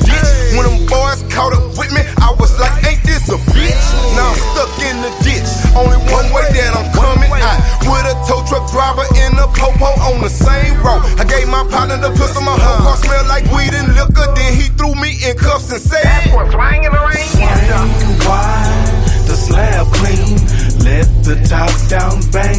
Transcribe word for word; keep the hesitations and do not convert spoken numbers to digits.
ditch. When them boys caught up with me, I was like, ain't this a bitch? Now I'm stuck in the ditch, only one way that I'm coming out. With a tow truck driver in a popo on the same road. I gave my partner the pistol, my whole car smelled like weed and liquor. Then he threw me in cuffs and said, that's what swinging the rain is. Wide, the slab clean, let the top down bang.